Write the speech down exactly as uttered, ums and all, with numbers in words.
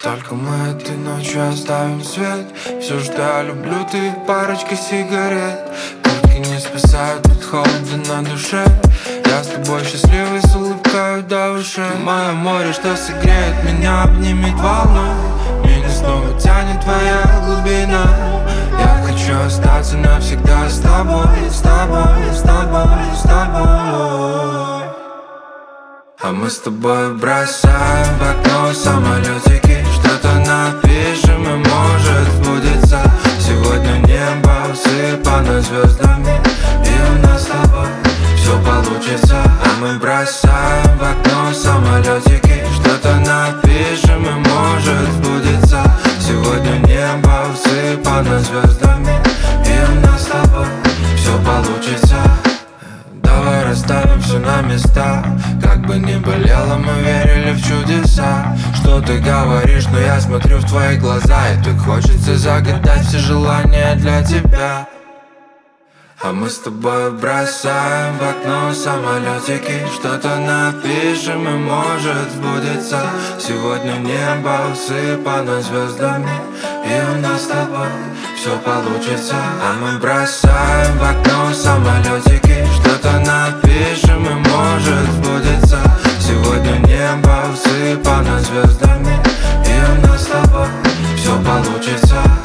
Только мы этой ночью оставим свет. Все, что я люблю, ты парочка сигарет. Куртки не спасают от холода на душе. Я с тобой счастливый, с улыбкой до ушей. Мое море, что согреет меня, обнимет волной. Меня снова тянет твоя глубина. Я хочу остаться навсегда с тобой, с тобой, с тобой, с тобой. А мы с тобой бросаем в окно самолетики. Что-то напишем и может сбудется. Сегодня небо усыпано звездами, и у нас с тобой все получится. А мы бросаем в окно самолетики. Что-то напишем и может сбудется. Сегодня небо усыпано звездами, и у нас с тобой все получится. Давай расставим все на места. Как бы ни болело, мы верили в чудеса. Что ты говоришь, но я смотрю в твои глаза, и так хочется загадать все желания для тебя. А мы с тобой бросаем в окно самолетики. Что-то напишем и может сбудется. Сегодня небо усыпано звездами, и у нас с тобой все получится. А мы бросаем в окно самолетики. Что-то напишем и может сбудется. Сегодня небо усыпано звездами, и у нас с тобой все получится.